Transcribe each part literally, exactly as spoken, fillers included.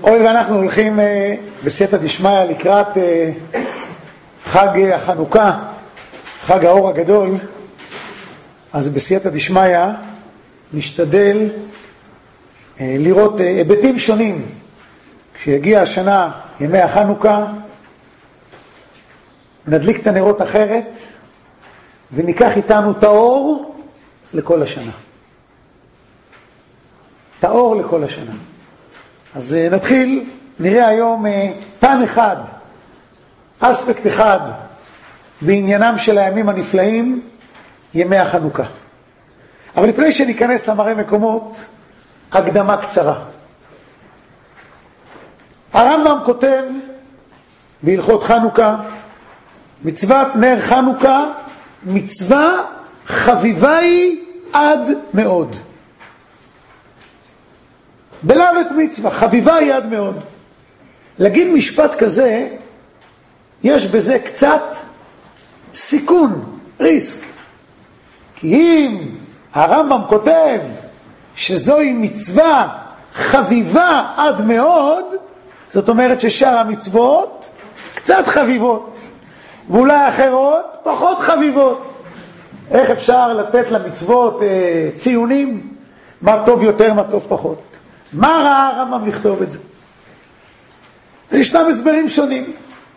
הואיל ואנחנו הולכים בסייעתא דשמיא לקראת חג החנוכה, חג האור הגדול, אז בסייעתא דשמיא נשתדל לראות היבטים שונים. כשיגיע השנה, ימי החנוכה, נדליק את הנרות אחרת וניקח איתנו את האור לכל השנה. את האור לכל השנה. אז נתחיל, נראה היום פן אחד, אספקט אחד בעניינם של הימים הנפלאים, ימי החנוכה. אבל לפני שניכנס למראה מקומות, הקדמה קצרה. הרמב"ם כותב בהלכות חנוכה, מצוות נר חנוכה, מצווה חביבה היא עד מאוד. בלבת מצווה, חביבה היא עד מאוד. להגיד משפט כזה, יש בזה קצת סיכון, ריסק. כי אם הרמב"ם כותב שזוהי מצווה חביבה עד מאוד, זאת אומרת ששאר המצוות קצת חביבות, ואולי אחרות פחות חביבות. איך אפשר לתת למצוות אה, ציונים? מה טוב יותר, מה טוב פחות? מה ראה הרמב"ם לכתוב את זה? ישנם הסברים שונים.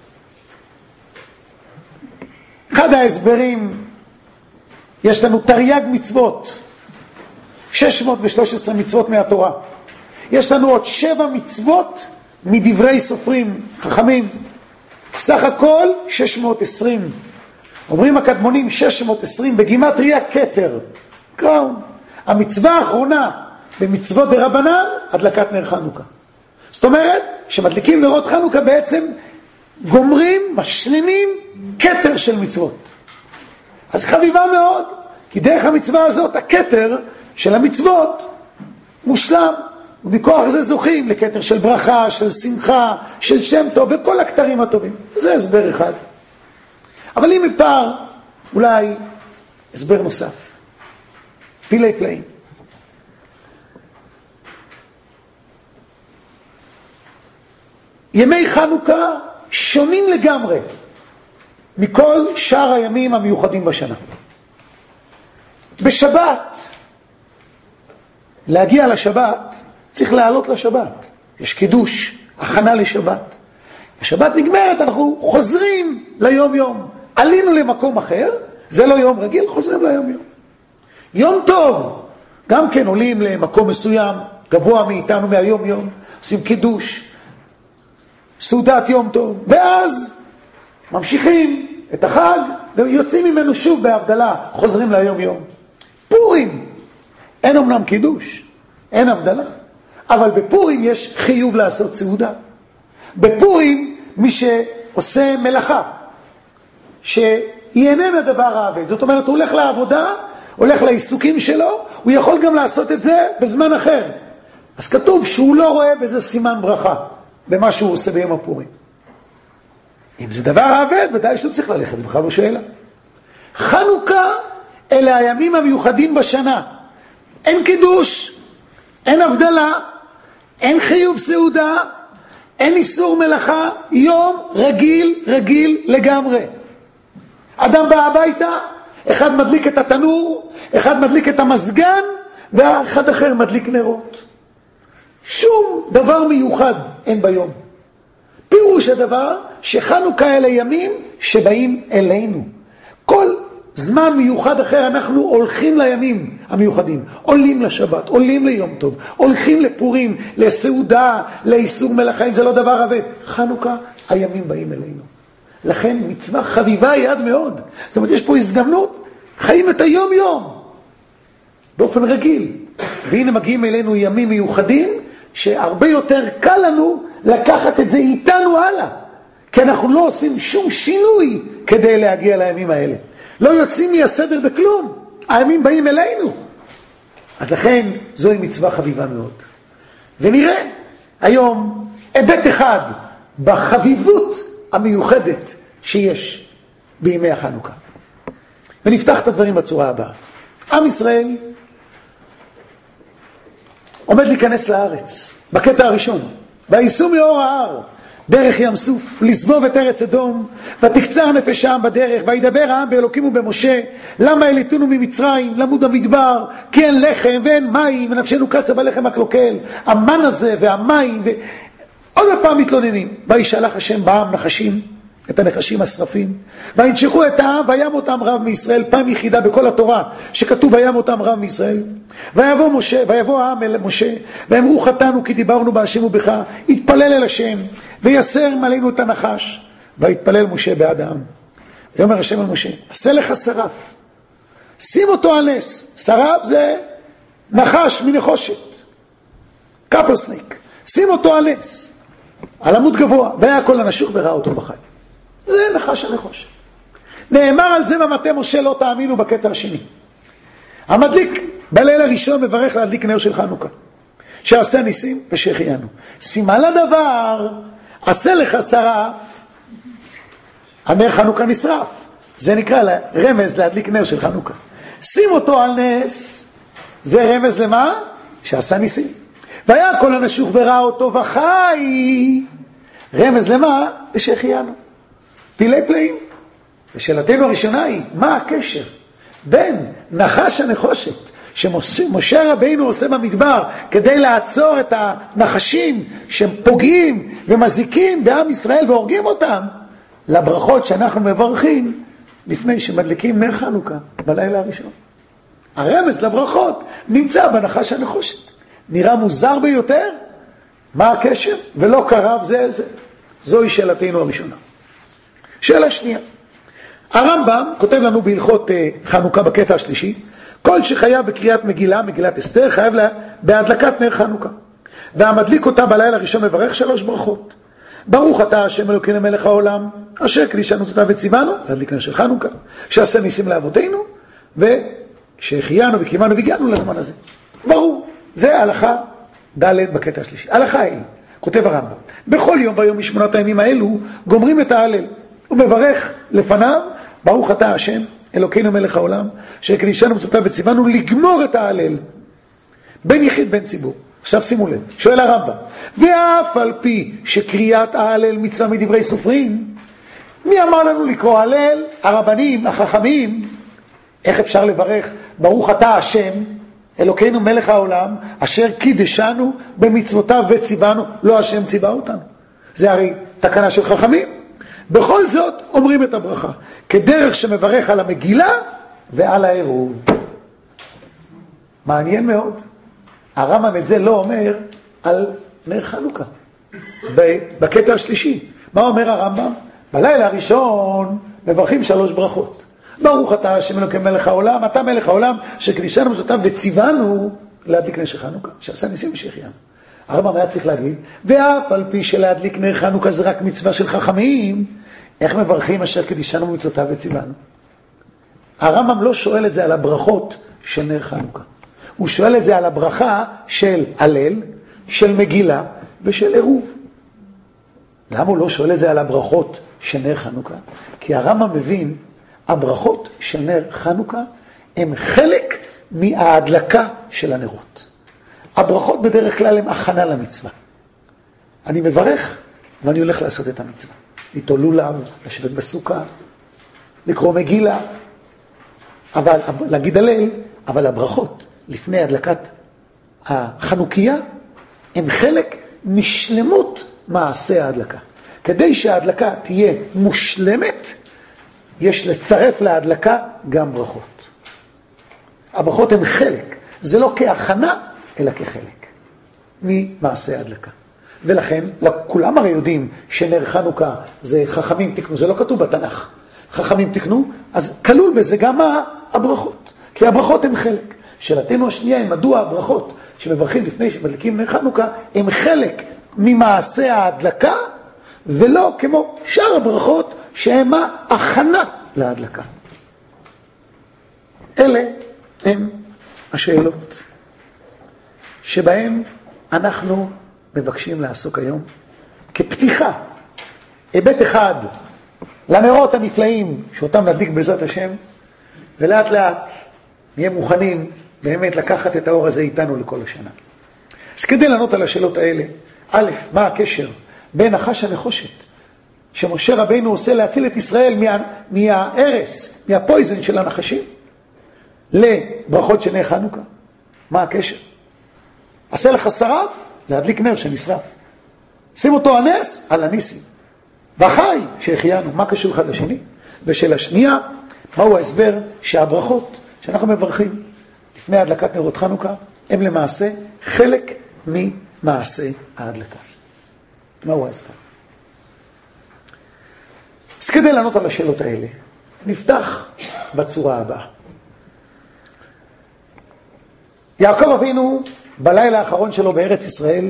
אחד ההסברים, יש לנו תרי"ג מצוות, שש מאות ושלוש עשרה מצוות מהתורה. יש לנו עוד שבע מצוות מדברי סופרים חכמים. סך הכל שש מאות ועשרים. אומרים הקדמונים שש מאות ועשרים בגימטריה כתר. קראון. המצווה האחרונה במצוות דרבנן, הדלקת נר חנוכה. זאת אומרת, שמדליקים נרות חנוכה בעצם גומרים, משלימים כתר של מצוות. אז חביבה מאוד, כי דרך המצווה הזאת, הכתר של המצוות מושלם. ומכוח זה זוכים לכתר של ברכה, של שמחה, של שם טוב, וכל הכתרים הטובים. זה הסבר אחד. אבל אם אפשר, אולי הסבר נוסף. פילי פלאים. ימי חנוכה שונים לגמרי מכל שאר הימים המיוחדים בשנה. בשבת, להגיע לשבת, צריך לעלות לשבת. יש קידוש, הכנה לשבת. השבת נגמרת, אנחנו חוזרים ליום יום. עלינו למקום אחר, זה לא יום רגיל, חוזרים ליום יום. יום טוב, גם כן עולים למקום מסוים, גבוה מאיתנו מהיום יום, עושים קידוש, סעודת יום טוב, ואז ממשיכים את החג, ויוצאים ממנו שוב בהבדלה, חוזרים ליום יום. פורים, אין אמנם קידוש, אין הבדלה, אבל בפורים יש חיוב לעשות סעודה. בפורים מי שעושה מלאכה, שהיא איננה דבר העבד, זאת אומרת הוא הולך לעבודה, הולך לעיסוקים שלו, הוא יכול גם לעשות את זה בזמן אחר. אז כתוב שהוא לא רואה בזה סימן ברכה, במה שהוא עושה ביום הפורים. אם זה דבר העבד, ודאי שהוא צריך ללכת, זה בכלל לא שאלה. חנוכה אלה הימים המיוחדים בשנה. אין קידוש, אין הבדלה, אין חיוב סעודה, אין איסור מלאכה, יום רגיל רגיל לגמרי. אדם בא הביתה, אחד מדליק את התנור, אחד מדליק את המזגן, ואחד אחר מדליק נרות. שום דבר מיוחד אין ביום. פירוש הדבר שחנוכה אלה ימים שבאים אלינו. כל זמן מיוחד אחר אנחנו הולכים לימים המיוחדים, עולים לשבת, עולים ליום טוב, הולכים לפורים, לסעודה, לאיסור מלאכה, אם זה לא דבר עבד. חנוכה, הימים באים אלינו. לכן מצווה חביבה היא עד מאוד. זאת אומרת, יש פה הזדמנות, חיים את היום יום, באופן רגיל. והנה מגיעים אלינו ימים מיוחדים, שהרבה יותר קל לנו לקחת את זה איתנו הלאה. כי אנחנו לא עושים שום שינוי כדי להגיע לימים האלה. לא יוצאים מהסדר בכלום. הימים באים אלינו. אז לכן זוהי מצווה חביבה מאוד. ונראה היום היבט אחד בחביבות המיוחדת שיש בימי החנוכה. ונפתח את הדברים בצורה הבאה. עם ישראל עומד להיכנס לארץ. בקטע הראשון, וייסעו מאור ההר דרך ים סוף לסבוב את ארץ אדום, ותקצר נפש העם בדרך, וידבר העם באלוקים ובמשה, למה העליתונו ממצרים למוד המדבר, כי אין לחם ואין מים ונפשנו קצה בלחם הקלוקל. המן הזה והמים ו... עוד הפעם מתלוננים. וישלח השם בעם נחשים, את הנחשים השרפים, וינשכו את העם וימות עם רב מישראל. פעם יחידה בכל התורה שכתוב וימות עם רב מישראל. ויבוא משה, ויבוא העם אל משה, ואמרו חטאנו כי דיברנו בהשם ובך, התפלל אל השם ויסר עלינו את הנחש. ויתפלל משה בעד העם. ויאמר השם אל משה, עשה לך שרף, שים אותו על נס. שרף זה נחש מנחושת, קפרסניק, שים אותו על נס, על עמוד גבוה, והיה כל הנשוך וראה אותו בחי. זה נחש הנחושת. נאמר על זה במטה משה לא תאמינו בקטע השני. המדליק בליל הראשון מברך להדליק נר של חנוכה, שעשה ניסים ושהחיינו. סימן לדבר, עשה לך שרף, הנר חנוכה נשרף. זה נקרא רמז להדליק נר של חנוכה. שים אותו על נס, זה רמז למה? שעשה ניסים. והיה כל הנשוך וראה אותו וחי, רמז למה? ושהחיינו. פילי פלאים. ושאלתנו הראשונה היא, מה הקשר בין נחש הנחושת שמשה רבינו עושה במדבר כדי לעצור את הנחשים שפוגעים ומזיקים בעם ישראל והורגים אותם, לברכות שאנחנו מברכים לפני שמדליקים נר חנוכה בלילה הראשון? הרמז לברכות נמצא בנחש הנחושת. נראה מוזר ביותר, מה הקשר? ולא קרב זה אל זה. זוהי שאלתנו הראשונה. שאלה שנייה, הרמב"ם כותב לנו בהלכות חנוכה בקטע השלישי, כל שחייב בקריאת מגילה, מגילת אסתר, חייב לה בהדלקת נר חנוכה, והמדליק אותה בלילה הראשון מברך שלוש ברכות. ברוך אתה השם אלוקינו מלך העולם, אשר קדישנו אותה וציוונו, להדליק נר של חנוכה, שעשה ניסים לאבותינו, ושהחיינו וקיימנו והגיענו לזמן הזה. ברור, זה הלכה ד' בקטע השלישי. הלכה היא, כותב הרמב"ם, בכל יום ביום משמונת הימים האלו גומרים את ההלל, הוא מברך לפניו, ברוך אתה השם אלוקינו מלך העולם, שקדישנו מצוותיו וציוונו, לגמור את ההלל בין יחיד בין ציבור. עכשיו שימו לב, שואל הרמב"ם, ואף על פי שקריאת ההלל מצווה מדברי סופרים, מי אמר לנו לקרוא הלל? הרבנים, החכמים. איך אפשר לברך ברוך אתה השם אלוקינו מלך העולם, אשר קידשנו במצוותיו וציוונו? לא השם ציווה אותנו, זה הרי תקנה של חכמים. בכל זאת אומרים את הברכה כדרך שמברך על המגילה ועל העירוב. מעניין מאוד, הרמב"ם את זה לא אומר על נר חנוכה בקטע השלישי. מה אומר הרמב"ם? בלילה הראשון מברכים שלוש ברכות, ברוך אתה השם אלוקינו מלך העולם, אתה מלך העולם שקדישנו מצוותיו וציוונו להדליק נר של חנוכה, שעשה ניסים ושהחיינו. הרמב"ם היה צריך להגיד, ואף על פי שלהדליק נר חנוכה זה רק מצווה של חכמים, איך מברכים אשר קדישנו מצוותיו וציוונו? הרמב"ם לא שואל את זה על הברכות של נר חנוכה, הוא שואל את זה על הברכה של הלל, של מגילה ושל עירוב. למה הוא לא שואל את זה על הברכות של נר חנוכה? כי הרמב"ם מבין, הברכות של נר חנוכה הם חלק מההדלקה של הנרות. הברכות בדרך כלל הן הכנה למצווה. אני מברך ואני הולך לעשות את המצווה. ליטול לולב, לשבת בסוכה, לקרוא מגילה, אבל להגיד הלל, אבל הברכות לפני הדלקת החנוכיה הם חלק משלמות מעשה ההדלקה. כדי שההדלקה תהיה מושלמת, יש לצרף להדלקה גם ברכות. הברכות הן חלק, זה לא כהכנה, אלא כחלק ממעשה ההדלקה. ולכן, כולם הרי יודעים שנר חנוכה זה חכמים תקנו, זה לא כתוב בתנ"ך. חכמים תקנו, אז כלול בזה גם הברכות, כי הברכות הן חלק. שאלתנו השנייה היא מדוע הברכות שמברכים לפני שמדליקים נר חנוכה, הם חלק ממעשה ההדלקה, ולא כמו שאר הברכות שהן ההכנה להדלקה. אלה הן השאלות שבהן אנחנו מבקשים לעסוק היום כפתיחה, היבט אחד לנרות הנפלאים שאותם נדליק בעזרת השם, ולאט לאט נהיה מוכנים באמת לקחת את האור הזה איתנו לכל השנה. אז כדי לענות על השאלות האלה, א', מה הקשר בין נחש הנחושת, שמשה רבינו עושה להציל את ישראל מה, מהארס, מהפויזן של הנחשים, לברכות של נר חנוכה? מה הקשר? עשה לך שרף, להדליק נר שנשרף. שים אותו הנס על הניסים. והחי שהחיינו, מה קשור אחד לשני? ושל השנייה, מהו ההסבר שהברכות שאנחנו מברכים לפני הדלקת נרות חנוכה, הם למעשה חלק ממעשה ההדלקה. מהו ההסבר? אז כדי לענות על השאלות האלה, נפתח בצורה הבאה. יעקב אבינו, בלילה האחרון שלו בארץ ישראל,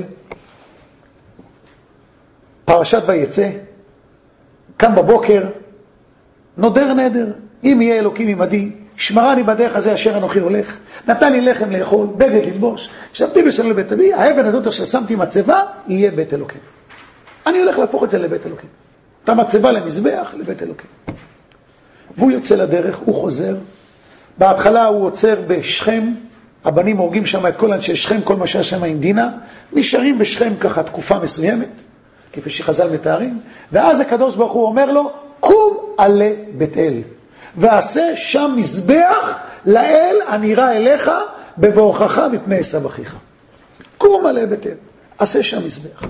פרשת ויצא, קם בבוקר, נודר נדר, אם יהיה אלוקים עמדי, שמרני בדרך הזה אשר אנוכי הולך, נתן לי לחם לאכול, בגד ללבוש, שבתי בשלום לבית אבי, האבן הזאת אשר שמתי מצבה, יהיה בית אלוקים. אני הולך להפוך את זה לבית אלוקים. את המצבה למזבח, לבית אלוקים. והוא יוצא לדרך, הוא חוזר. בהתחלה הוא עוצר בשכם, הבנים הורגים שם את כל אנשי שכם, כל מה שהיה שם עם דינה, נשארים בשכם ככה תקופה מסוימת, כפי שחז"ל מתארים, ואז הקדוש ברוך הוא אומר לו, קום עלה בית אל, ועשה שם מזבח לאל הנראה אליך, בבורכך מפני עשיו אחיך. קום עלה בית אל, עשה שם מזבח.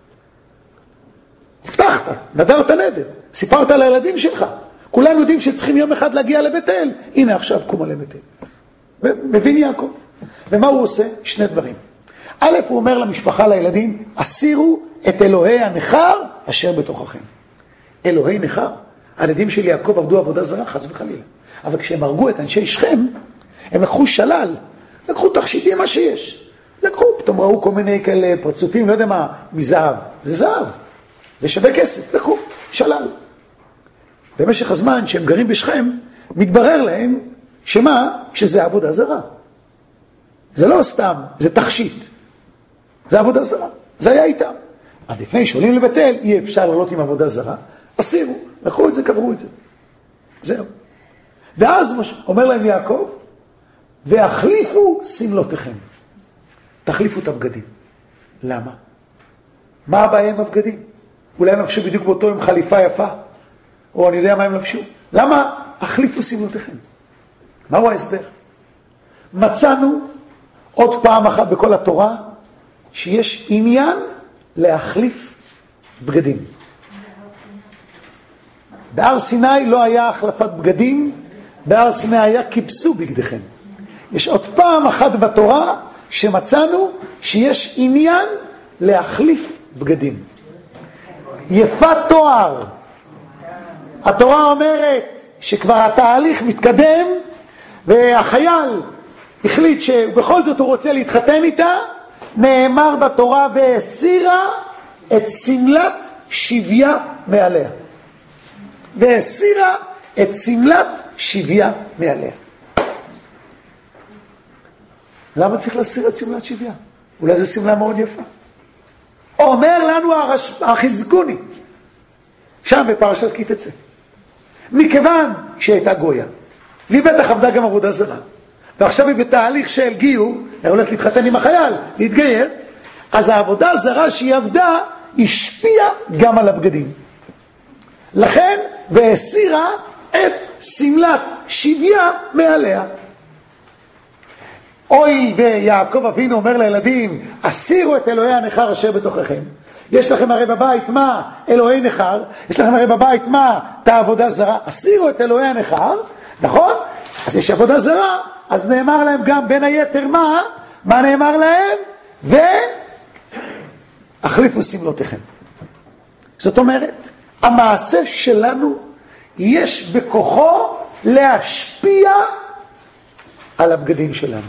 הבטחת, נדרת נדר, סיפרת לילדים שלך, כולם יודעים שצריכים יום אחד להגיע לבית אל, הנה עכשיו קום עלה בית אל. מבין יעקב. ומה הוא עושה? שני דברים. א', הוא אומר למשפחה, לילדים, הסירו את אלוהי הנכר אשר בתוככם. אלוהי נכר, הילדים של יעקב עבדו עבודה זרה, חס וחלילה. אבל כשהם הרגו את אנשי שכם, הם לקחו שלל, לקחו תכשיטים מה שיש. לקחו, פתאום ראו כל מיני כאלה פרצופים, לא יודע מה, מזהב. זה זהב, זה שווה כסף, לקחו, שלל. במשך הזמן שהם גרים בשכם, מתברר להם שמה? שזה עבודה זרה. זה לא סתם, זה תכשיט. זה עבודה זרה. זה היה איתם. אז לפני שעולים לבית אל, אי אפשר לעלות עם עבודה זרה. הסירו, לקחו את זה, קברו את זה. זהו. ואז אומר להם יעקב, והחליפו סמלותיכם. תחליפו את הבגדים. למה? מה הבעיה עם הבגדים? אולי הם לבשו בדיוק באותו עם חליפה יפה, או אני יודע מה הם לבשו. למה? החליפו סמלותיכם. מהו ההסבר? מצאנו עוד פעם אחת בכל התורה שיש עניין להחליף בגדים. בהר סיני לא היה החלפת בגדים, בהר סיני היה כיבסו בגדיכם. יש עוד פעם אחת בתורה שמצאנו שיש עניין להחליף בגדים. יפת תואר. התורה אומרת שכבר התהליך מתקדם, והחייל החליט שבכל זאת הוא רוצה להתחתן איתה, נאמר בתורה, והסירה את סמלת שוויה מעליה. והסירה את סמלת שוויה מעליה. למה צריך להסיר את סמלת שוויה? אולי זו סמלה מאוד יפה. אומר לנו החזקוני, שם בפרשת כי תצא. מכיוון שהיא הייתה גויה, והיא בטח עבדה גם עבודה זרה, ועכשיו היא בתהליך של גיור, היא הולכת להתחתן עם החייל, להתגייר, אז העבודה הזרה שהיא עבדה, השפיעה גם על הבגדים. לכן, והסירה את סמלת שוויה מעליה. אוי ויעקב אבינו אומר לילדים, הסירו את אלוהי הנכר אשר בתוככם. יש לכם הרי בבית מה? אלוהי נכר. יש לכם הרי בבית מה? את העבודה זרה. הסירו את אלוהי הנכר, נכון? אז יש עבודה זרה, אז נאמר להם גם בין היתר מה? מה נאמר להם? והחליפו סמלותיכם. זאת אומרת, המעשה שלנו יש בכוחו להשפיע על הבגדים שלנו.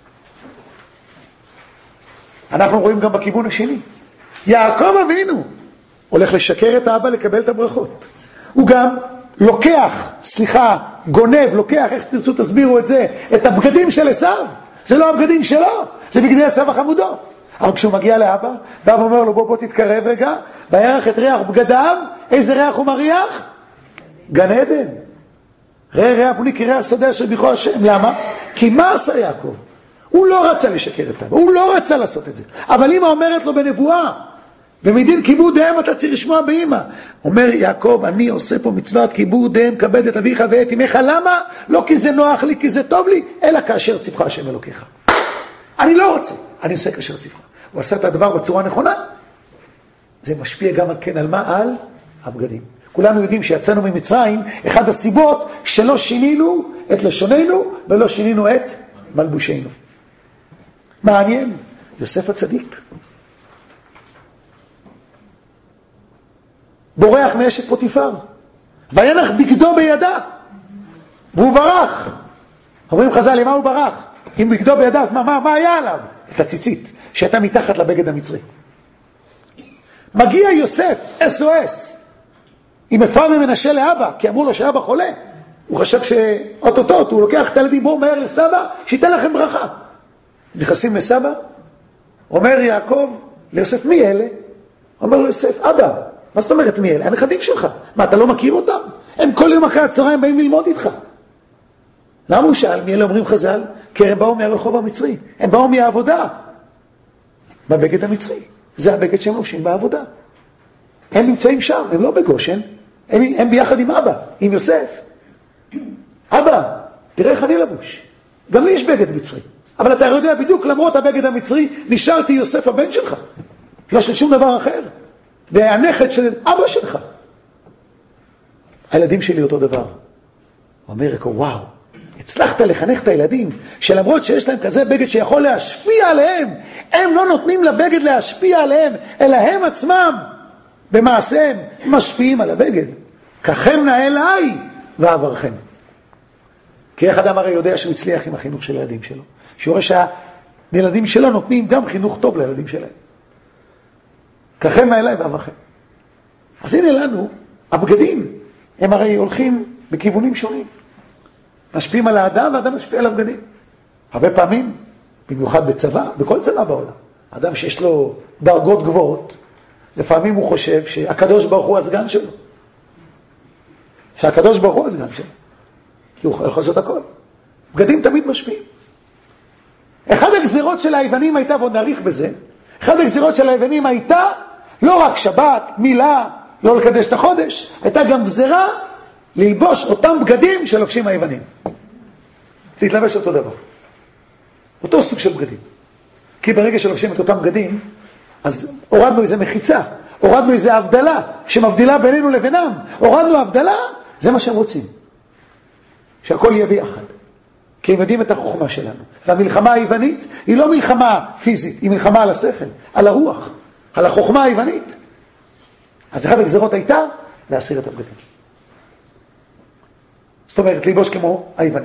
אנחנו רואים גם בכיוון השני. יעקב אבינו הולך לשקר את האבא לקבל את הברכות. הוא גם לוקח, סליחה, גונב, לוקח, איך שתרצו תסבירו את זה, את הבגדים של עשיו. זה לא הבגדים שלו, זה בגדי עשיו החמודות. אבל כשהוא מגיע לאבא, ואבא אומר לו בוא בוא תתקרב רגע, וירח את ריח בגדיו, איזה ריח הוא מריח? גן עדן. ראה ריח בוני כריח שדה אשר בכו השם. למה? כי מה עשה יעקב? הוא לא רצה לשקר את אבא, הוא לא רצה לעשות את זה. אבל אמא אומרת לו בנבואה, ומדין כיבודיהם אתה צריך לשמוע באמא. אומר יעקב, אני עושה פה מצוות כיבודיהם, כבד את אביך ואת אמך. למה? לא כי זה נוח לי, כי זה טוב לי, אלא כאשר ציווך השם אלוקיך. אני לא רוצה, אני עושה כאשר ציווך. הוא עשה את הדבר בצורה נכונה. זה משפיע גם כן על מה? על הבגדים. כולנו יודעים שיצאנו ממצרים, אחד הסיבות שלא שינינו את לשוננו ולא שינינו את מלבושנו. מעניין, יוסף הצדיק בורח מאשת פוטיפר, וינח בגדו בידה, והוא ברח. אומרים חז"ל, למה הוא ברח? אם בגדו בידה, אז מה, מה, מה היה עליו? את הציצית שהייתה מתחת לבגד המצרי. מגיע יוסף, אס או אס, עם אפרים ומנשה לאבא, כי אמרו לו שאבא חולה. הוא חשב שאוטוטוט, הוא לוקח את הילדים, בואו מהר לסבא, שייתן לכם ברכה. נכנסים לסבא, אומר יעקב ליוסף, מי אלה? אומר לו יוסף, אבא, מה זאת אומרת מי אלה? הנכדים שלך. מה, אתה לא מכיר אותם? הם כל יום אחרי הצהריים באים ללמוד איתך. למה הוא שאל? מי אלה אומרים חז"ל? כי הם באו מהרחוב המצרי, הם באו מהעבודה. בבגד המצרי. זה הבגד שהם לובשים בעבודה. הם נמצאים שם, הם לא בגושן, הם, הם ביחד עם אבא, עם יוסף. אבא, תראה איך אני לבוש. גם לי יש בגד מצרי. אבל אתה יודע בדיוק, למרות הבגד המצרי, נשארתי יוסף הבן שלך. לא של שום דבר אחר. והנכד של אבא שלך. הילדים שלי אותו דבר. הוא אומר, וואו, הצלחת לחנך את הילדים, שלמרות שיש להם כזה בגד שיכול להשפיע עליהם, הם לא נותנים לבגד להשפיע עליהם, אלא הם עצמם, במעשיהם, משפיעים על הבגד. ככם נאה אליי ועברכם. כי איך אדם הרי יודע שהוא הצליח עם החינוך של הילדים שלו? שהוא רואה שהילדים שלו נותנים גם חינוך טוב לילדים שלהם. ככם נאה אליי ועברכם. אז הנה לנו, הבגדים, הם הרי הולכים בכיוונים שונים. משפיעים על האדם, והאדם משפיע על הבגדים. הרבה פעמים, במיוחד בצבא, בכל צבא בעולם, אדם שיש לו דרגות גבוהות, לפעמים הוא חושב שהקדוש ברוך הוא הסגן שלו. שהקדוש ברוך הוא הסגן שלו. כי הוא יכול לעשות הכל. בגדים תמיד משפיעים. אחד הגזירות של היוונים הייתה, ועוד נאריך בזה, אחד הגזירות של היוונים הייתה לא רק שבת, מילה, לא לקדש את החודש, הייתה גם גזירה ללבוש אותם בגדים שלובשים היוונים. להתלבש אותו דבר. אותו סוג של בגדים. כי ברגע שלובשים את אותם בגדים, אז הורדנו איזה מחיצה, הורדנו איזה הבדלה, שמבדילה בינינו לבינם. הורדנו הבדלה, זה מה שהם רוצים. שהכל יהיה ביחד. כי הם יודעים את החוכמה שלנו. והמלחמה היוונית היא לא מלחמה פיזית, היא מלחמה על השכל, על הרוח, על החוכמה היוונית. אז אחת הגזרות הייתה להסיר את הבגדים. זאת אומרת, ללבוש כמו היוונים.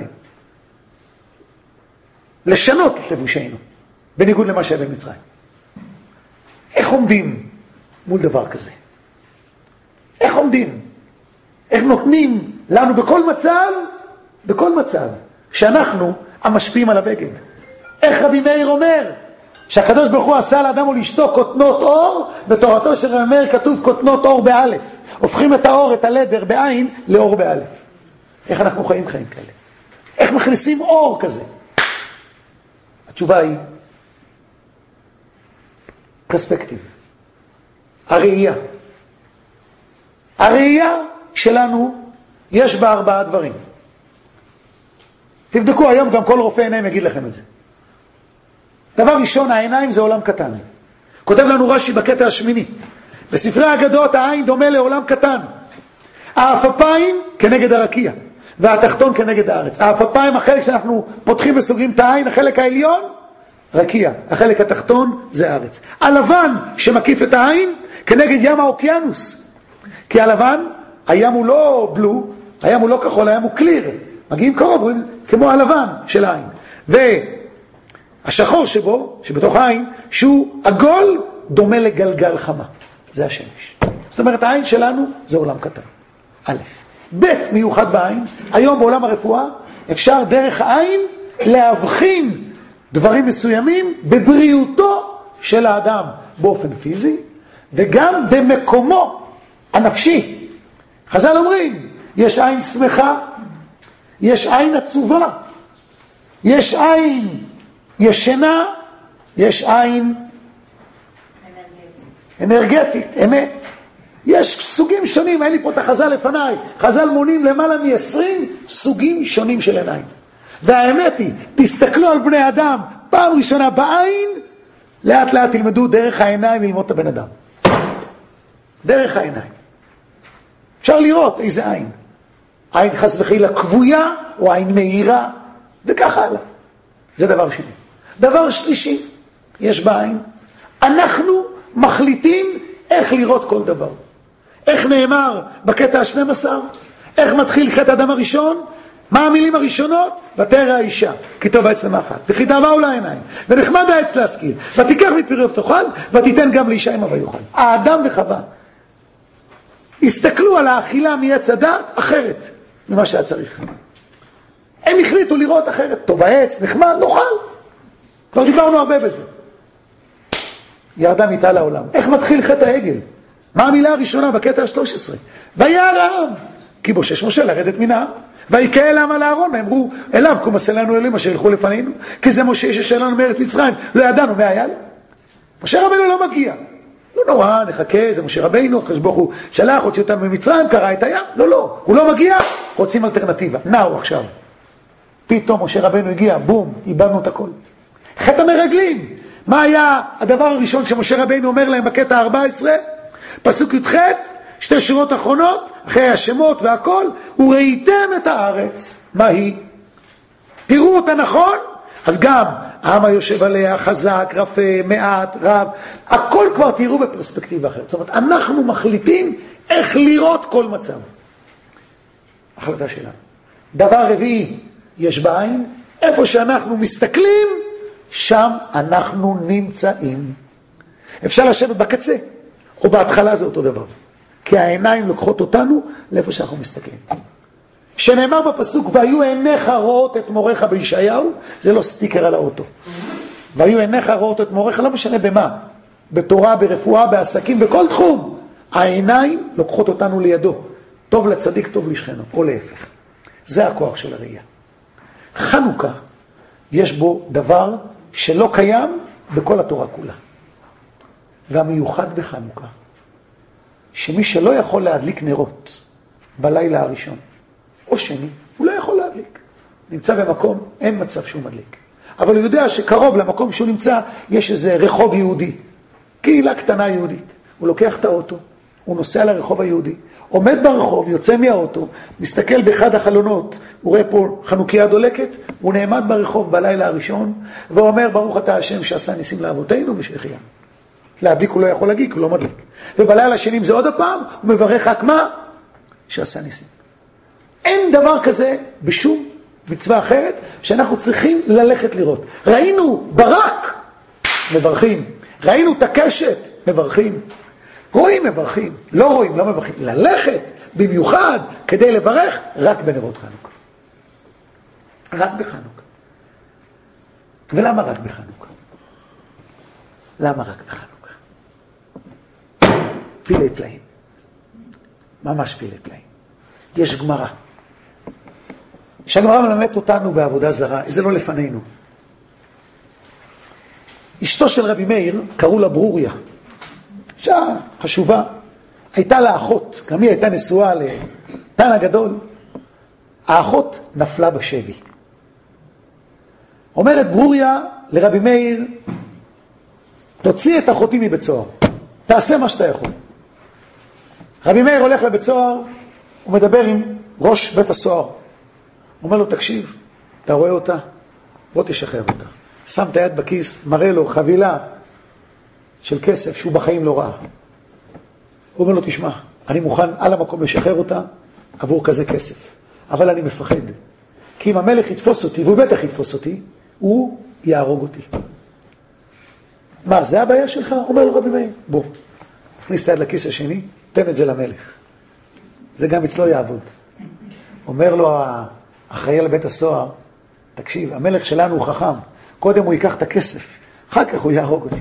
לשנות את לבושנו, בניגוד למה שהיה במצרים. איך עומדים מול דבר כזה? איך עומדים? איך נותנים לנו בכל מצב, בכל מצב, שאנחנו המשפיעים על הבגד? איך רבי מאיר אומר שהקדוש ברוך הוא עשה לאדם או לאשתו כותנות אור, בתורתו של רבי מאיר כתוב כותנות אור באלף. הופכים את האור, את הלדר בעין, לאור באלף. איך אנחנו חיים חיים כאלה? איך מכניסים אור כזה? התשובה היא פרספקטיב. הראייה. הראייה שלנו יש בה ארבעה דברים. תבדקו היום, גם כל רופא עיניים יגיד לכם את זה. דבר ראשון, העיניים זה עולם קטן. כותב לנו רש"י בקטע השמיני. בספרי האגדות העין דומה לעולם קטן. האפפיים כנגד הרקיע, והתחתון כנגד הארץ. האפפיים, החלק שאנחנו פותחים וסוגרים את העין, החלק העליון, רקיע. החלק התחתון זה הארץ. הלבן שמקיף את העין כנגד ים האוקיינוס. כי הלבן, הים הוא לא בלו, הים הוא לא כחול, הים הוא קליר. מגיעים קרוב, רואים, כמו הלבן של העין. והשחור שבו, שבתוך העין, שהוא עגול, דומה לגלגל חמה. זה השמש. זאת אומרת, העין שלנו זה עולם קטן. א', ב' מיוחד בעין. היום בעולם הרפואה אפשר דרך העין להבחין דברים מסוימים בבריאותו של האדם באופן פיזי, וגם במקומו הנפשי. חז"ל אומרים, יש עין שמחה, יש עין עצובה, יש עין ישנה, יש עין אנרגטית, אמת. יש סוגים שונים, אין לי פה את החז"ל לפניי, חז"ל מונים למעלה מ-עשרים סוגים שונים של עיניים. והאמת היא, תסתכלו על בני אדם, פעם ראשונה בעין, לאט לאט תלמדו דרך העיניים ללמוד את הבן אדם. דרך העיניים. אפשר לראות איזה עין. עין חס וחלילה כבויה, או עין מהירה, וכך הלאה. זה דבר שני. דבר שלישי, יש בעין. אנחנו מחליטים איך לראות כל דבר. איך נאמר בקטע ה-שנים עשר? איך מתחיל חטא האדם הראשון? מה המילים הראשונות? ותרא האישה, כי טוב העץ למאכלת, וכי תאווה לה עיניים, ונחמד העץ להשכיל, ותיקח מפרי ותאכל, ותיתן גם לאישה עמה ויאכל. האדם וחווה הסתכלו על האכילה מעץ הדעת אחרת ממה שהיה צריך. הם החליטו לראות אחרת. טוב העץ, נחמד, נאכל. כבר דיברנו הרבה בזה. ירדה מיטה לעולם. איך מתחיל חטא העגל? מה המילה הראשונה בקטע ה-שלוש עשרה? וירא העם, כי בושש משה לרדת מן ההר. ויקהל העם על הארון, ואמרו אליו, כה מסע לנו אלוהים אשר ילכו לפנינו, כי זה משה ששאל לנו מארץ מצרים, לא ידענו מה היה לו. משה רבנו לא מגיע. לא נורא, נחכה, זה משה רבנו, הקדוש ברוך הוא שלח, הוציא אותנו ממצרים, קרא את הים. לא, לא, הוא לא מגיע, רוצים אלטרנטיבה. נאו עכשיו. פתאום משה רבנו הגיע, בום, איבדנו את הכל. חטא המרגלים. מה היה הדבר הראשון שמשה רבנו אומר להם בקטע ה-ארבע עשרה? פסוק י"ח, שתי שורות אחרונות, אחרי השמות והכל, וראיתם את הארץ. מה היא? תראו אותה נכון? אז גם העם היושב עליה, חזק, רפה, מעט, רב, הכל כבר תראו בפרספקטיבה אחרת. זאת אומרת, אנחנו מחליטים איך לראות כל מצב. החלטה שלנו. דבר רביעי, יש בעין, איפה שאנחנו מסתכלים, שם אנחנו נמצאים. אפשר לשבת בקצה, או בהתחלה זה אותו דבר. כי העיניים לוקחות אותנו לאיפה שאנחנו מסתכלים. שנאמר בפסוק, והיו עיניך רואות את מורך בישעיהו, זה לא סטיקר על האוטו. והיו עיניך רואות את מורך, לא משנה במה. בתורה, ברפואה, בעסקים, בכל תחום. העיניים לוקחות אותנו לידו. טוב לצדיק, טוב לשכנו, או להפך. זה הכוח של הראייה. חנוכה, יש בו דבר שלא קיים בכל התורה כולה. והמיוחד בחנוכה, שמי שלא יכול להדליק נרות בלילה הראשון, או שני, הוא לא יכול להדליק. נמצא במקום, אין מצב שהוא מדליק. אבל הוא יודע שקרוב למקום שהוא נמצא, יש איזה רחוב יהודי. קהילה קטנה יהודית. הוא לוקח את האוטו, הוא נוסע לרחוב היהודי, עומד ברחוב, יוצא מהאוטו, מסתכל באחד החלונות, הוא רואה פה חנוכיה דולקת, הוא נעמד ברחוב בלילה הראשון, ואומר, ברוך אתה השם שעשה ניסים לאבותינו ושהחיינו. להדליק הוא לא יכול להגיק, הוא לא מדליק. ובלילה השני זה עוד הפעם, הוא מברך רק מה? שעשה ניסים. אין דבר כזה בשום מצווה אחרת שאנחנו צריכים ללכת לראות. ראינו ברק, מברכים. ראינו את הקשת, מברכים. רואים, מברכים. לא רואים, לא מברכים. ללכת במיוחד כדי לברך רק בנרות חנוכה. רק בחנוכה. ולמה רק בחנוכה? למה רק בחנוכה? פילי פלאים. ממש פילי פלאים. יש גמרא. שהגמרא מלמדת אותנו בעבודה זרה, זה לא לפנינו. אשתו של רבי מאיר, קראו לה ברוריה. אישה חשובה. הייתה לה אחות, גם היא הייתה נשואה לתן הגדול. האחות נפלה בשבי. אומרת ברוריה לרבי מאיר, תוציא את אחותי מבית סוהר. תעשה מה שאתה יכול. רבי מאיר הולך לבית סוהר, הוא מדבר עם ראש בית הסוהר. הוא אומר לו, תקשיב, אתה רואה אותה? בוא תשחרר אותה. שם את היד בכיס, מראה לו חבילה של כסף שהוא בחיים לא ראה. הוא אומר לו, תשמע, אני מוכן על המקום לשחרר אותה עבור כזה כסף. אבל אני מפחד. כי אם המלך יתפוס אותי, והוא בטח יתפוס אותי, הוא יהרוג אותי. מה, זה הבעיה שלך? אומר לו רבי מאיר, בוא, הכניס את היד לכיס השני, תן את זה למלך. זה גם אצלו יעבוד. אומר לו החייל לבית הסוהר, תקשיב, המלך שלנו הוא חכם, קודם הוא ייקח את הכסף, אחר כך הוא יהרוג אותי.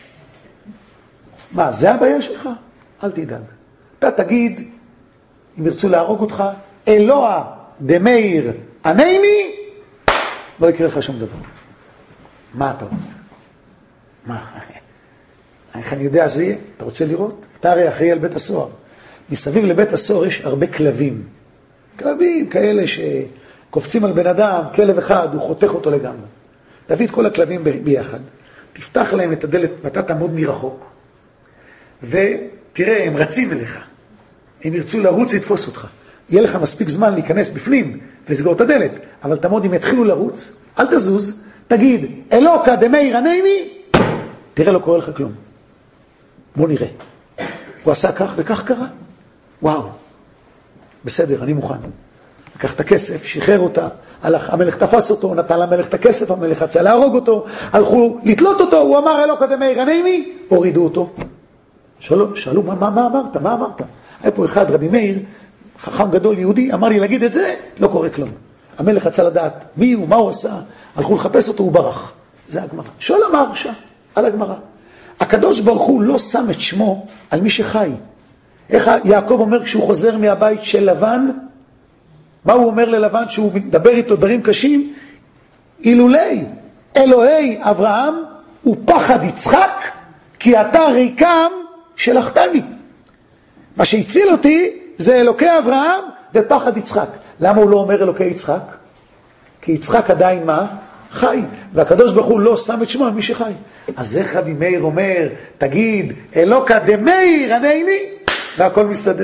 מה, זה הבעיה שלך? אל תדאג. אתה תגיד, אם ירצו להרוג אותך, אלוה דמאיר ענני, לא יקרה לך שום דבר. מה אתה אומר? מה? איך אני יודע זה יהיה? אתה רוצה לראות? אתה הרי אחראי על בית הסוהר. מסביב לבית הסוהר יש הרבה כלבים. כלבים כאלה שקופצים על בן אדם, כלב אחד, הוא חותך אותו לגמרי. תביא את כל הכלבים ביחד, תפתח להם את הדלת, ואתה תעמוד מרחוק, ותראה, הם רצים אליך. הם ירצו לרוץ לתפוס אותך. יהיה לך מספיק זמן להיכנס בפנים ולסגור את הדלת, אבל תעמוד, אם יתחילו לרוץ, אל תזוז, תגיד, אלוקה דמי רנני, תראה, לא קורה לך כלום. בוא נראה. הוא עשה כך וכך קרה? וואו. בסדר, אני מוכן. לקח את הכסף, שחרר אותה, הלך, המלך תפס אותו, נתן למלך את הכסף, המלך רצה להרוג אותו, הלכו לתלות אותו, הוא אמר, אלוקה דמי רנני, הורידו אותו. שאלו, שאלו, מה, מה, מה אמרת? מה אמרת? היה פה אחד, רבי מאיר, חכם גדול יהודי, אמר לי להגיד את זה, לא קורה כלום. המלך רצה לדעת מי הוא, מה הוא עשה, הלכו לחפש אותו, הוא ברח. זה הגמרא. שואל אמר שם, על הגמרא. הקדוש ברוך הוא לא שם את שמו על מי שחי. איך יעקב אומר כשהוא חוזר מהבית של לבן? מה הוא אומר ללבן שהוא מדבר איתו דברים קשים? אילולי אלוהי אברהם ופחד יצחק, כי אתה ריקם שלחתני. מה שהציל אותי זה אלוקי אברהם ופחד יצחק. למה הוא לא אומר אלוקי יצחק? כי יצחק עדיין מה? חי. והקדוש ברוך הוא לא שם את שמו על מי שחי. אז איך רבי מאיר אומר, תגיד, אלוקה דמאיר רנני, והכל מסתדר.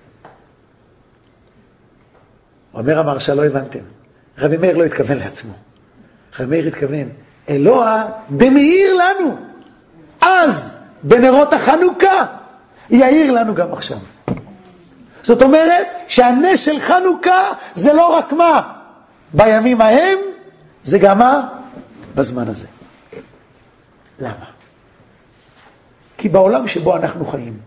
אומר המרשה, לא הבנתם. רבי מאיר לא התכוון לעצמו. רבי מאיר התכוון, אלוה דמאיר לנו. אז בנרות החנוכה יאיר לנו גם עכשיו. זאת אומרת שהנס של חנוכה זה לא רק מה בימים ההם, זה גם מה בזמן הזה. למה? כי בעולם שבו אנחנו חיים,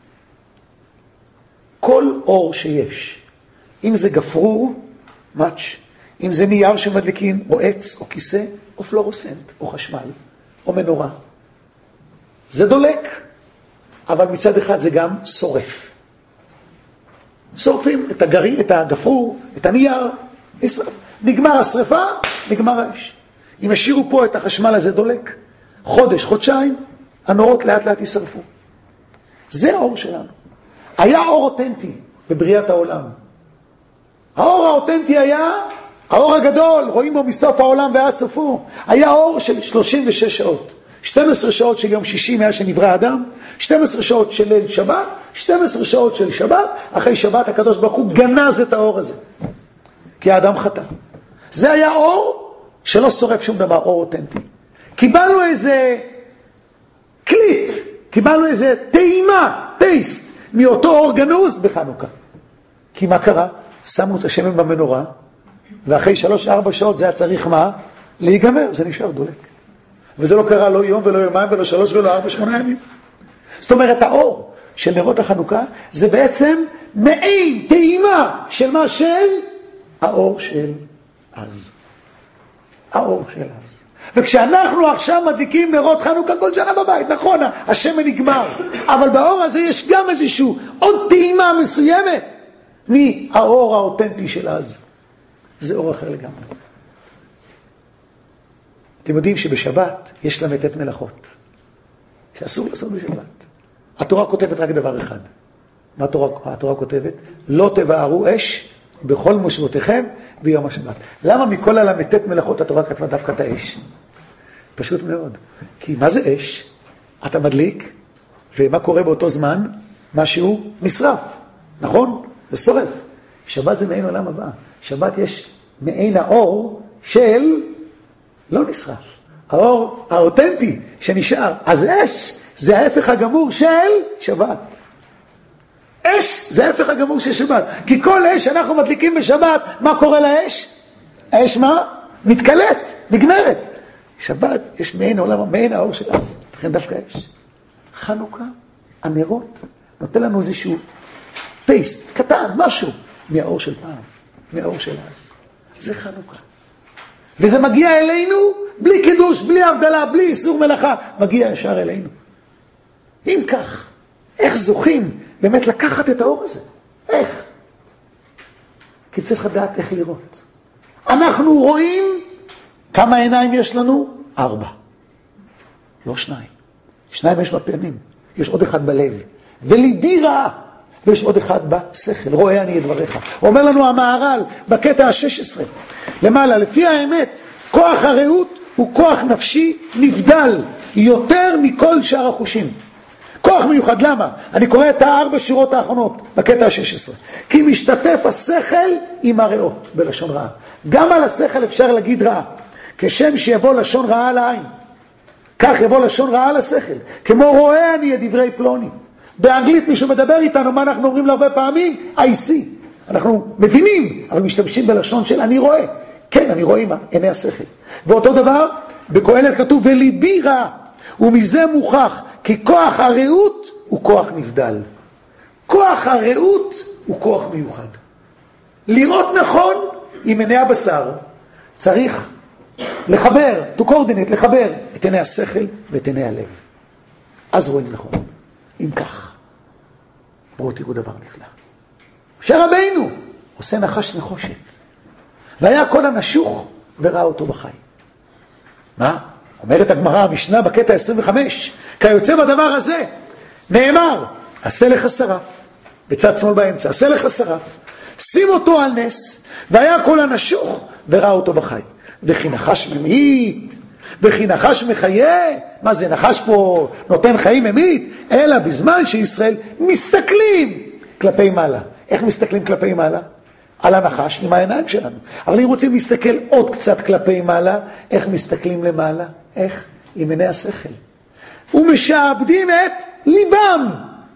כל אור שיש, אם זה גפרור, מאץ', אם זה נייר שמדליקים, או עץ, או כיסא, או פלורוסנט, או חשמל, או מנורה, זה דולק, אבל מצד אחד זה גם שורף. שורפים את הגרי, את הגפרור, את הנייר, נשרף. נגמר השריפה, נגמר האש. אם השאירו פה את החשמל הזה דולק, חודש, חודשיים, הנורות לאט לאט יישרפו. זה האור שלנו. היה אור אותנטי בבריאת העולם. האור האותנטי היה האור הגדול, רואים בו מסוף העולם ועד סופו. היה אור של שלושים ושש שעות. שתים עשרה שעות של יום שישי מאז שנברא האדם, שתים עשרה שעות של ליל שבת, שתים עשרה שעות של שבת, אחרי שבת הקדוש ברוך הוא גנז את האור הזה. כי האדם חטא. זה היה אור שלא שורף שום דבר, אור אותנטי. קיבלנו איזה קליפ, קיבלנו איזה טעימה, טייסט, מאותו אור גנוז בחנוכה. כי מה קרה? שמו את השמן במנורה, ואחרי שלוש ארבע שעות זה היה צריך מה? להיגמר, זה נשאר דולק. וזה לא קרה לא יום ולא יומיים ולא שלוש ולא ארבע, שמונה ימים. זאת אומרת, האור של נרות החנוכה זה בעצם מעין טעימה של מה? של האור של אז. האור של אז. וכשאנחנו עכשיו מדליקים נרות חנוכה כל שנה בבית, נכון, השמן נגמר, אבל באור הזה יש גם איזשהו עוד טעימה מסוימת מהאור האותנטי של אז. זה אור אחר לגמרי. אתם יודעים שבשבת יש למתת מלאכות, שאסור לעשות בשבת. התורה כותבת רק דבר אחד. מה התורה, התורה כותבת? לא תבערו אש בכל מושבותיכם ביום השבת. למה מכל הלמתת מלאכות התורה כתבה דווקא את האש? פשוט מאוד. כי מה זה אש? אתה מדליק, ומה קורה באותו זמן? משהו נשרף. נכון? זה שורף. שבת זה מעין עולם הבא. שבת יש מעין האור של לא נשרף. האור האותנטי שנשאר. אז אש זה ההפך הגמור של שבת. אש זה ההפך הגמור של שבת. כי כל אש שאנחנו מדליקים בשבת, מה קורה לאש? האש מה? מתקלט, נגמרת. שבת יש מעין העולם, מעין האור של אז. לכן דווקא אש. חנוכה, הנרות, נותן לנו איזשהו טייסט, קטן, משהו, מהאור של פעם, מהאור של אז. זה חנוכה. וזה מגיע אלינו בלי קידוש, בלי הבדלה, בלי איסור מלאכה, מגיע ישר אלינו. אם כך, איך זוכים באמת לקחת את האור הזה? איך? כי צריך לדעת איך לראות. אנחנו רואים כמה עיניים יש לנו? ארבע. לא שניים. שניים יש בפנים, יש עוד אחד בלב. וליבי רע, ויש עוד אחד בשכל. רואה אני את דבריך. אומר לנו המהר"ל בקטע ה-שש עשרה. למעלה, לפי האמת, כוח הרעות הוא כוח נפשי נבדל יותר מכל שאר החושים. כוח מיוחד, למה? אני קורא את הארבע שורות האחרונות בקטע ה-שש עשרה. כי משתתף השכל עם הרעות, בלשון רעה. גם על השכל אפשר להגיד רעה. כשם שיבוא לשון רעה על העין, כך יבוא לשון רעה על השכל. כמו רואה אני את דברי פלוני. באנגלית מישהו מדבר איתנו, מה אנחנו אומרים להרבה פעמים? I see. אנחנו מבינים, אבל משתמשים בלשון של אני רואה. כן, אני רואה עם עיני השכל. ואותו דבר, בקהלת כתוב, וליבי רע, ומזה מוכח, כי כוח הרעות הוא כוח נבדל. כוח הרעות הוא כוח מיוחד. לראות נכון עם עיני הבשר, צריך לחבר, to coordinate, לחבר את עיני השכל ואת עיני הלב. אז רואים נכון. אם כך, בואו תראו דבר נפלא. משה רבינו עושה נחש נחושת, והיה כל הנשוך וראה אותו בחי. מה? אומרת הגמרא, המשנה בקטע עשרים וחמש, כיוצא בדבר הזה, נאמר, עשה לך שרף, בצד שמאל באמצע, עשה לך שרף, שים אותו על נס, והיה כל הנשוך וראה אותו בחי. וכי נחש ממית, וכי נחש מחיה, מה זה נחש פה נותן חיים ממית? אלא בזמן שישראל מסתכלים כלפי מעלה. איך מסתכלים כלפי מעלה? על הנחש עם העיניים שלנו. אבל אם רוצים להסתכל עוד קצת כלפי מעלה, איך מסתכלים למעלה? איך? עם עיני השכל. ומשעבדים את ליבם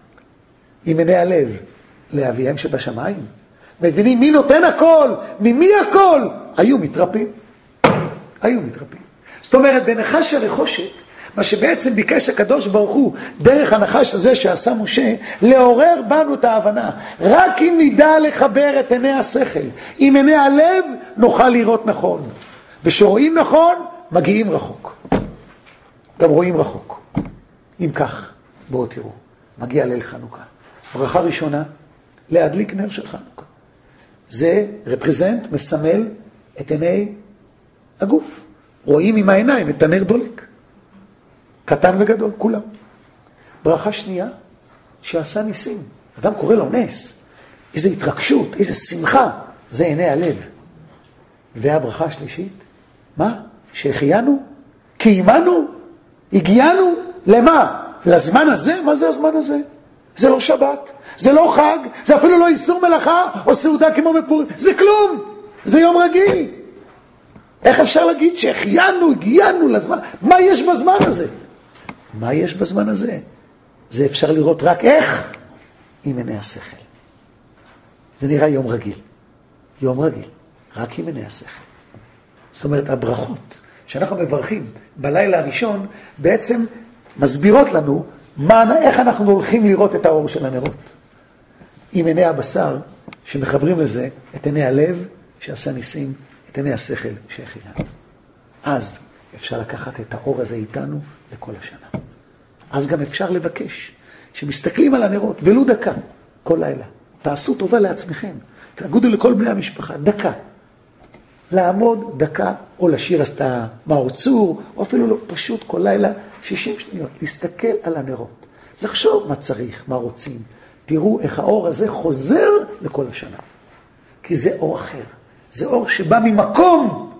עם עיני הלב לאביהם שבשמיים. מבינים מי נותן הכל, ממי הכל? היו מתרפים. היו מתרפים. זאת אומרת, בנחש הנחושת, מה שבעצם ביקש הקדוש ברוך הוא, דרך הנחש הזה שעשה משה, לעורר בנו את ההבנה. רק אם נדע לחבר את עיני השכל, עם עיני הלב, נוכל לראות נכון. ושרואים נכון, מגיעים רחוק. גם רואים רחוק. אם כך, בואו תראו, מגיע ליל חנוכה. ברכה ראשונה, להדליק נר של חנוכה. זה רפרזנט, מסמל את עיני הגוף. רואים עם העיניים את הנר דולק. קטן וגדול, כולם. ברכה שנייה, שעשה ניסים. אדם קורא לו נס. איזו התרגשות, איזו שמחה. זה עיני הלב. והברכה השלישית, מה? שהחיינו? קיימנו? הגיענו? למה? לזמן הזה? מה זה הזמן הזה? זה לא שבת, זה לא חג, זה אפילו לא איסור מלאכה או סעודה כמו בפורים. זה כלום. זה יום רגיל. איך אפשר להגיד שהחיינו, הגיענו לזמן? מה יש בזמן הזה? מה יש בזמן הזה? זה אפשר לראות רק איך? עם עיני השכל. זה נראה יום רגיל. יום רגיל. רק עם עיני השכל. זאת אומרת, הברכות שאנחנו מברכים בלילה הראשון, בעצם מסבירות לנו מה, איך אנחנו הולכים לראות את האור של הנרות. עם עיני הבשר שמחברים לזה את עיני הלב שעשה ניסים, את עיני השכל שהחיינו. אז אפשר לקחת את האור הזה איתנו לכל השנה. אז גם אפשר לבקש שמסתכלים על הנרות, ולו דקה, כל לילה. תעשו טובה לעצמכם. תגידו לכל בני המשפחה, דקה. לעמוד דקה, או לשיר הסתה מאור צור, או אפילו לא, פשוט כל לילה, שישים שניות, להסתכל על הנרות. לחשוב מה צריך, מה רוצים. תראו איך האור הזה חוזר לכל השנה. כי זה אור אחר. זה אור שבא ממקום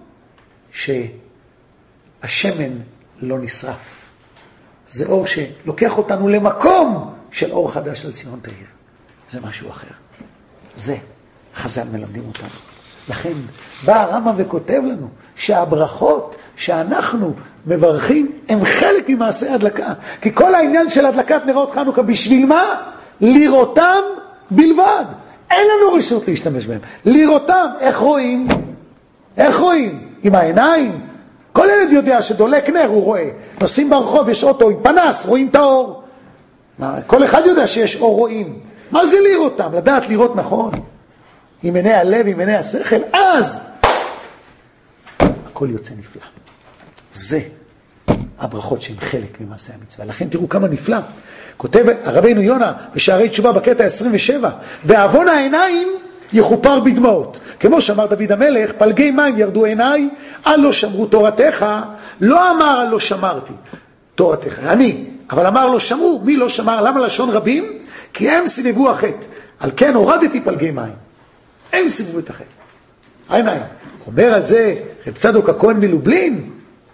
שהשמן לא נשרף. זה אור שלוקח אותנו למקום של אור חדש על ציון תאיר. זה משהו אחר. זה חז"ל מלמדים אותנו. לכן בא הרמב"ם וכותב לנו שהברכות שאנחנו מברכים הם חלק ממעשה הדלקה. כי כל העניין של הדלקת נרות חנוכה בשביל מה? לראותם בלבד. אין לנו רשות להשתמש בהם. לראותם, איך רואים? איך רואים? עם העיניים? כל ילד יודע שדולק נר הוא רואה. נוסעים ברחוב, יש אוטו עם פנס, רואים את האור. כל אחד יודע שיש אור רואים. מה זה לראותם? לדעת לראות נכון. עם עיני הלב, עם עיני השכל, אז הכל יוצא נפלא. זה הברכות שהן חלק ממעשה המצווה. לכן תראו כמה נפלא. כותב הרבינו יונה בשערי תשובה בקטע עשרים ושבע, ועוון העיניים יחופר בדמעות. כמו שאמר דוד המלך, פלגי מים ירדו עיניי, אל לא שמרו תורתך, לא אמר אל לא שמרתי תורתך. אני, אבל אמר לו שמרו, מי לא שמר? למה לשון רבים? כי הם סיבבו החטא. על כן הורדתי פלגי מים. הם סיבבו את החטא. העיניים. אומר על זה רב צדוק הכהן מלובלין,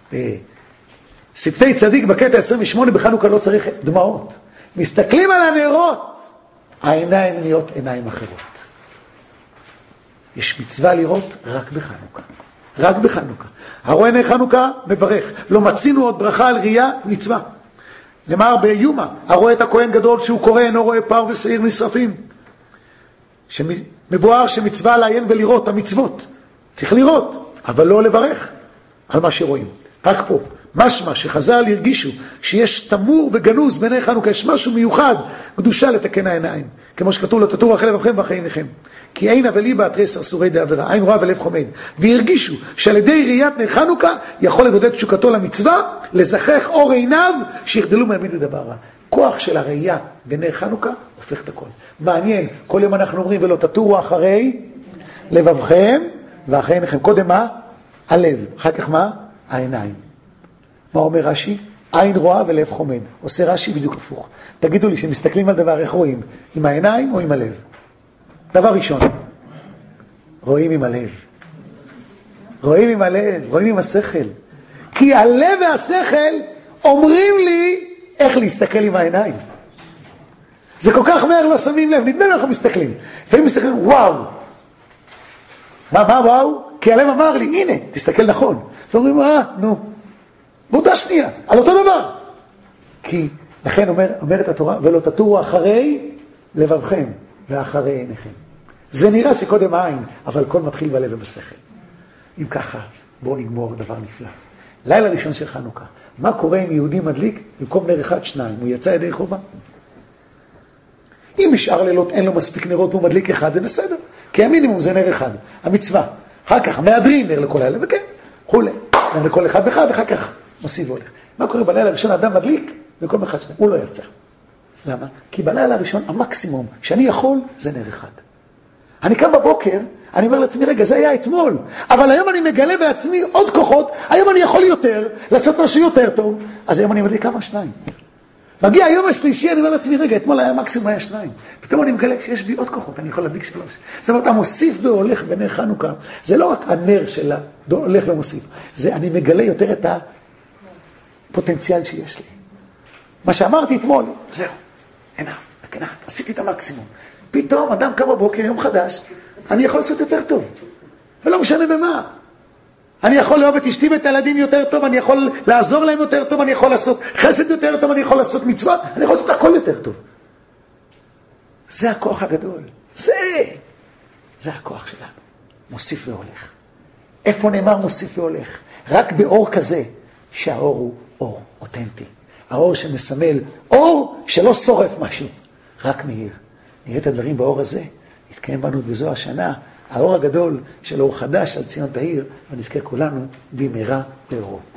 שפתי צדיק בקטע עשרים ושמונה, בחנוכה לא צריך דמעות. מסתכלים על הנרות, העיניים נהיות עיניים אחרות. יש מצווה לראות רק בחנוכה. רק בחנוכה. הרואה עיני חנוכה מברך. לא מצינו עוד ברכה על ראייה, מצווה. נאמר ביומא, הרואה את הכהן גדול שהוא קורא, אינו רואה פר ושעיר נשרפים. שמבואר שמצווה לעיין ולראות המצוות. צריך לראות, אבל לא לברך על מה שרואים. רק פה. משמע שחז"ל הרגישו שיש תמור וגנוז בעיני חנוכה, יש משהו מיוחד, קדושה לתקן העיניים. כמו שכתוב לו, תטורו אחרי לבבכם ואחרי עיניכם. כי עין וליבה תריס אסורי דעבירה, עין רואה ולב חומד. והרגישו שעל ידי ראיית נר חנוכה יכול לבודד תשוקתו למצווה, לזכך אור עיניו שיחדלו מהעמיד לדבר רע. כוח של הראייה בנר חנוכה הופך את הכל. מעניין, כל יום אנחנו אומרים ולא תטורו אחרי לבבכם ואחרי עיניכם. קודם מה? הלב. אחר כך מה? העיניים. מה אומר רש"י? עין רואה ולב חומד. עושה רש"י בדיוק הפוך. תגידו לי שמסתכלים על דבר, איך רואים? עם העיניים או עם הלב? דבר ראשון, רואים עם הלב. רואים עם הלב, רואים עם השכל. כי הלב והשכל אומרים לי איך להסתכל עם העיניים. זה כל כך מהר לא שמים לב, נדמה לי אנחנו מסתכלים. לפעמים מסתכלים, וואו. מה, מה וואו? כי הלב אמר לי, הנה, תסתכל נכון. ואומרים, אה, נו. באותה שנייה, על אותו דבר. כי לכן אומר, אומרת התורה, ולא תטורו אחרי לבבכם ואחרי עיניכם. זה נראה שקודם העין, אבל הכל מתחיל בלב ובשכל. אם ככה, בואו נגמור דבר נפלא. לילה ראשון של חנוכה. מה קורה אם יהודי מדליק במקום נר אחד שניים? הוא יצא ידי חובה. אם בשאר לילות אין לו מספיק נרות והוא מדליק אחד, זה בסדר. כי המינימום זה נר אחד, המצווה. אחר כך מהדרין נר לכל לילה, וכן, חולה. נר לכל אחד ואחד, אחר כך מוסיף והולך. מה קורה בלילה הראשון? האדם מדליק במקום אחד שניים. הוא לא יצא. למה? כי בלילה הראשון המקסימום שאני יכול זה נר אחד. אני קם בבוקר, אני אומר לעצמי, רגע, זה היה אתמול, אבל היום אני מגלה בעצמי עוד כוחות, היום אני יכול יותר, לעשות משהו יותר טוב, אז היום אני מדליק כמה שניים. מגיע היום השלישי, אני אומר לעצמי, רגע, אתמול היה מקסימום היה שניים. פתאום אני מגלה שיש בי עוד כוחות, אני יכול להדליק שלוש. זאת אומרת, המוסיף והולך בנר חנוכה, זה לא רק הנר שלה, הולך ומוסיף, זה אני מגלה יותר את הפוטנציאל שיש לי. מה שאמרתי אתמול, זהו, עיניו, הקנאת, עשיתי את המקסימום. פתאום אדם קם בבוקר, יום חדש, אני יכול לעשות יותר טוב. ולא משנה במה. אני יכול לאהוב את אשתי ואת הילדים יותר טוב, אני יכול לעזור להם יותר טוב, אני יכול לעשות חסד יותר טוב, אני יכול לעשות מצווה, אני יכול לעשות הכל יותר טוב. זה הכוח הגדול. זה, זה הכוח שלנו. מוסיף והולך. איפה נאמר מוסיף והולך? רק באור כזה, שהאור הוא אור אותנטי. האור שמסמל, אור שלא שורף משהו, רק מאיר. נראה את הדברים באור הזה, יתקיים בנו בזו השנה, האור הגדול של אור חדש על ציון תאיר, ונזכה כולנו במהרה לאורו.